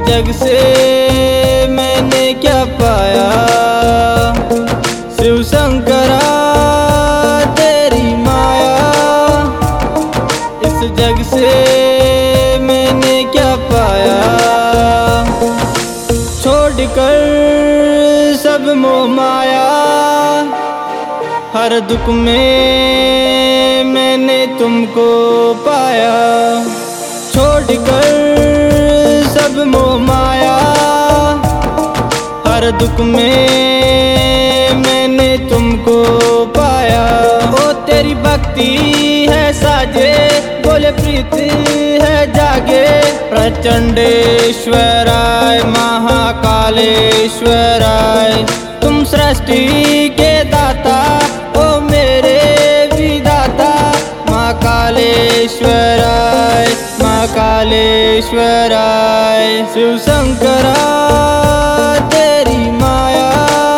जग से मैंने क्या पाया, शिव शंकरा तेरी माया। इस जग से मैंने क्या पाया, छोड़कर सब मोह माया। हर दुख में मैंने तुमको पाया, छोड़कर सब मोह माया। हर दुख में मैंने तुमको पाया। ओ तेरी भक्ति है साजे, बोले प्रीत है जागे। प्रचंडेश्वराय महाकालेश्वराय, तुम सृष्टि के दाता ओ मेरे विधाता। महाकालेश्वराय महाकालेश्वराय, शिव शंकरा तेरी माया।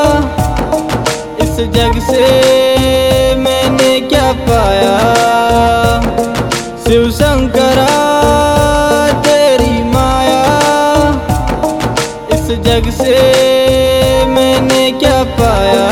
इस जग से मैंने क्या पाया, शिव शंकरा तेरी माया। इस जग से मैंने क्या पाया।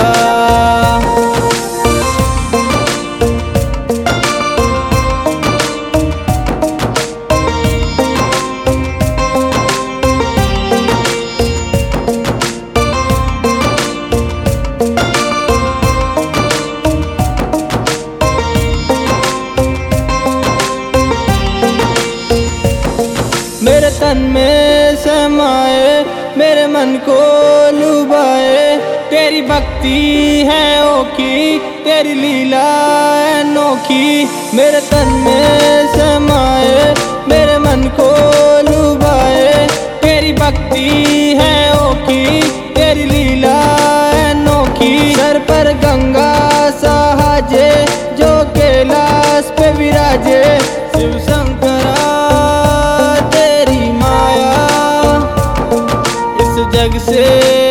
मेरे तन में समाए, मेरे मन को लुभाए। तेरी भक्ति है ओखी, तेरी लीला है अनोखी। मेरे तन में समाए, मेरे मन को लुभाए। तेरी भक्ति है ओखी, तेरी लीला है अनोखी। सर पर गंगा सहाजे, जो कैलाश पे विराजे। शिव शंकरा जग से